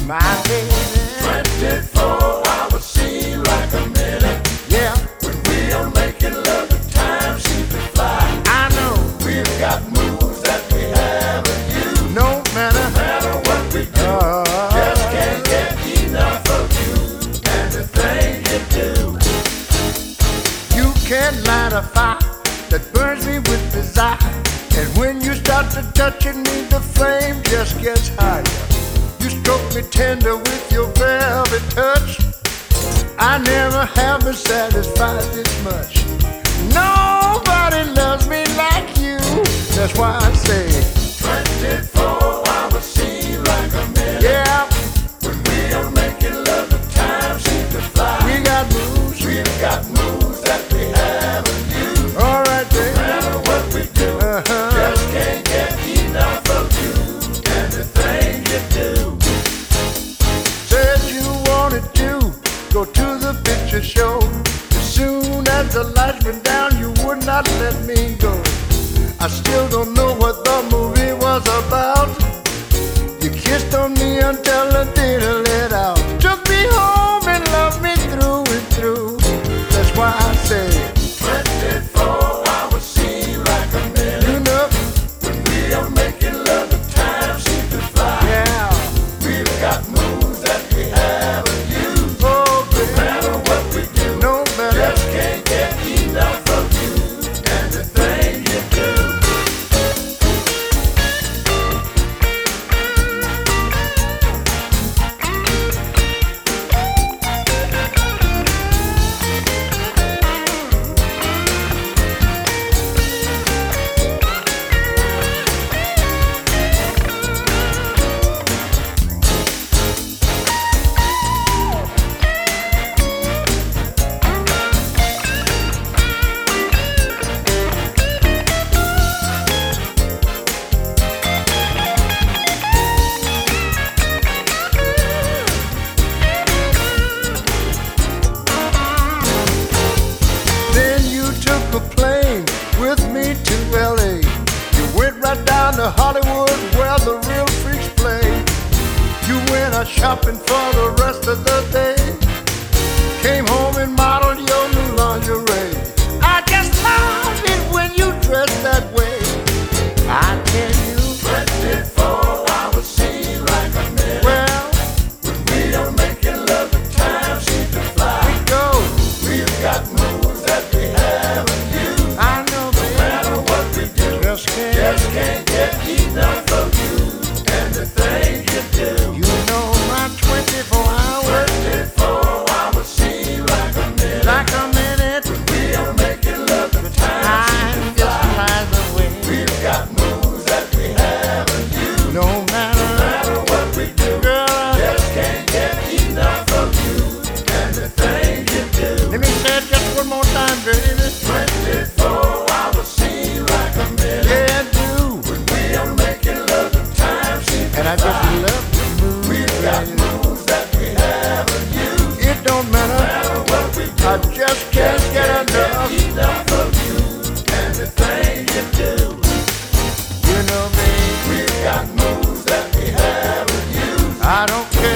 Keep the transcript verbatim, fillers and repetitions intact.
My baby. twenty-four hours seem like a minute. Yeah, When we are making love, the time seems to fly. I know. We've got moves that we haven't used. No matter. No matter what we do, Uh, just can't get enough of you and the thing you do. You can light a fire that burns me with desire. And when you start to touching me, the flame just gets higher. You stroke me tender with your velvet touch. I never have been satisfied this much. Nobody loves me like you. That's why I say twenty-four hours seem like a minute. yeah, When we are making love, the time seems to fly. we got moves. We've got moves that we haven't used. All right, No baby. matter what we do, Uh-huh. just can't get enough of you and the thing you do. Said you wanted to go to the picture show. As soon as the lights went down, you would not let me go. I still don't know what the movie was about. You kissed on me until the dinner let out. Took me home and loved me through and through. That's why I say, twenty-four hours seem like a minute. you know, When we are making love, the time seems to fly. yeah. We've got moves that we haven't used. Oh, No baby, matter what we do, no matter. just can't get enough of you and the thing you do. Then you took a plane with me to L A. You went right down to Hollywood where the real freaks play. You went a shopping for the rest of the day. Came home and modeled your new lingerie. I just love it when you dress that way. I tell you, twenty-four hours seem like a minute. well, When we are making love, the time seems to fly. we go. We've got moves that we haven't used. I know, No baby, matter what we do, just can't. just can't get enough of you and the thing you do. You know my twenty-four hours twenty-four hours seem like a minute. like a minute. We are making love, the time Time seems to just fly. flies away. We've got moves that we haven't used. No No matter, matter what we do, girl, I- just can't get enough of you and the thing you do. let me say it just one more time, baby. twenty-four hours seem like a minute. Yeah, do. When we are making love, the time seems And to I just fly. love the move. We've got moves that we haven't used. It don't No matter. matter what we do, I just can't just get can't enough. get enough of you and the thing you do. You know me. We've got moves that we haven't used. I don't care.